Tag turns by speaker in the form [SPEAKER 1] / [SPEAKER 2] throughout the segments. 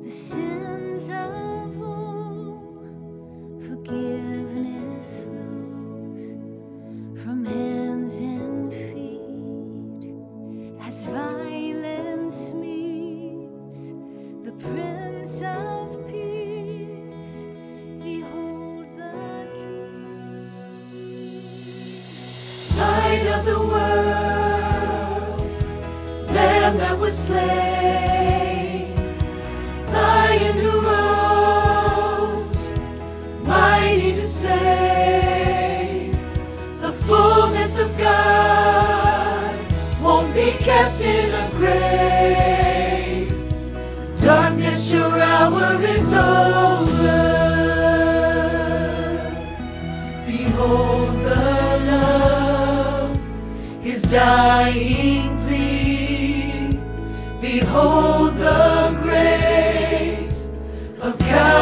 [SPEAKER 1] the sins of all. Forgiveness flows from hands and feet as violence meets the Prince of Peace. Behold the King,
[SPEAKER 2] Light of the world, Lamb that was slain, Lion who rose, mighty to save. The fullness of God won't be kept in a grave. Darkness, your hour is over. Behold the love, His dying plea. Behold the grace of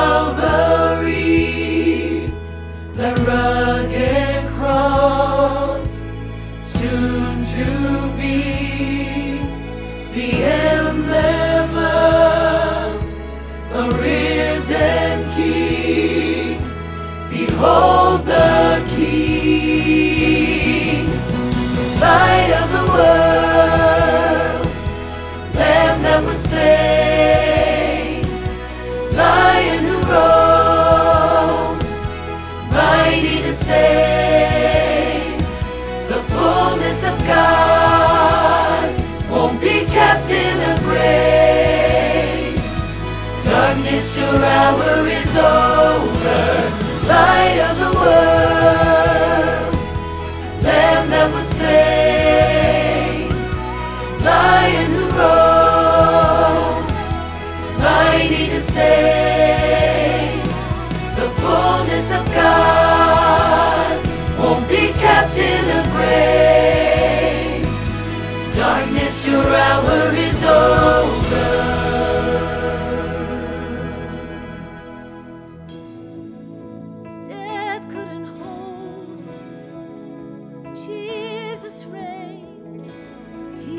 [SPEAKER 2] Calvary, the rugged cross, soon to be the emblem of a risen King. Behold the King, Light of the world, Lamb that was slain, Lion who rose, mighty to save. The fullness of God won't be kept in a grave. Darkness, your hour is over. Light of the world, Lamb that was slain, Lion who rose, mighty to save. The fullness of God won't be kept in a grave. Darkness, your hour is over.
[SPEAKER 1] death couldn't hold you. Jesus reigns, He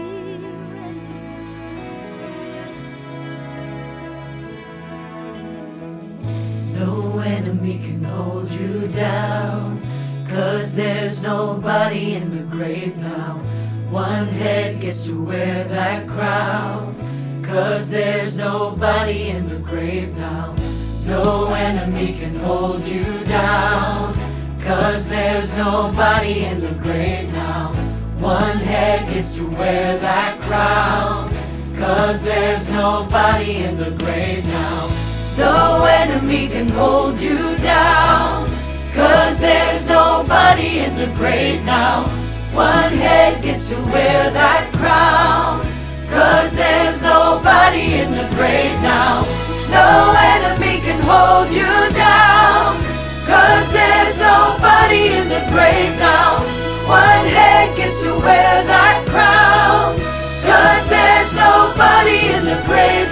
[SPEAKER 1] reigns.
[SPEAKER 2] No enemy can hold you down, 'cause there's nobody in the grave now. One head gets to wear that crown, 'cause there's nobody in the grave now. No enemy can hold you down, 'cause there's nobody in the grave now. One head gets to wear that crown, 'cause there's nobody in the grave now. No enemy can hold you down, 'cause there's nobody in the grave now. One head gets to wear that crown, 'cause there's nobody in the grave now. No enemy can hold you down, 'cause there's nobody in the grave now. One head gets to wear that crown, 'cause there's nobody in the grave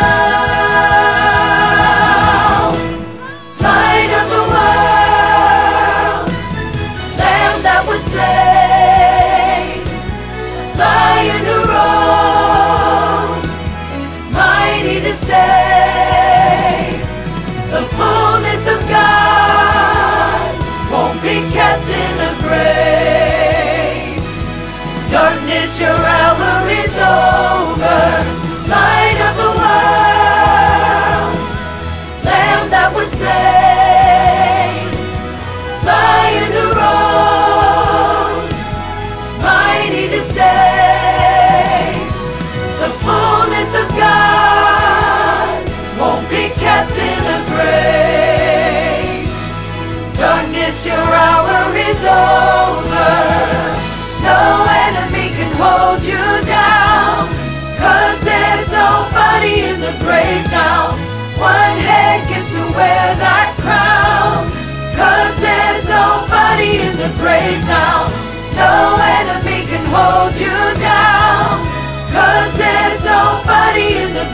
[SPEAKER 2] now. Light of the world, Lamb that was slain, Lion who rose, mighty to save. The fullness of God won't be kept in a grave. Darkness, your hour is over. Light of the world, Lamb that was slain, Lion who rose, mighty to save. The fullness of God won't be kept in a grave. Darkness, your hour is over. No enemy can hold you down, 'cause there's nobody in the grave now. One head gets to wear that crown, 'cause there's nobody in the grave now. No enemy can hold you down, 'cause there's nobody in the